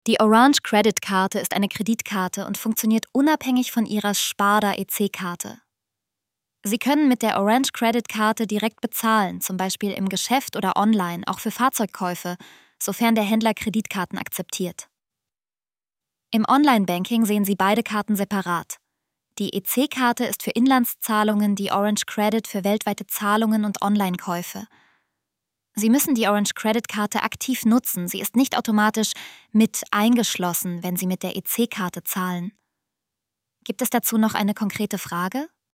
Die Orange Credit Karte ist eine Kreditkarte und funktioniert unabhängig von Ihrer Sparda EC-Karte. Sie können mit der Orange Credit Karte direkt bezahlen, zum Beispiel im Geschäft oder online, auch für Fahrzeugkäufe, sofern der Händler Kreditkarten akzeptiert. Im Online-Banking sehen Sie beide Karten separat. Die EC-Karte ist für Inlandszahlungen, die Orange Credit für weltweite Zahlungen und Online-Käufe. Sie müssen die Orange Credit Karte aktiv nutzen, sie ist nicht automatisch mit eingeschlossen, wenn Sie mit der EC-Karte zahlen. Gibt es dazu noch eine konkrete Frage?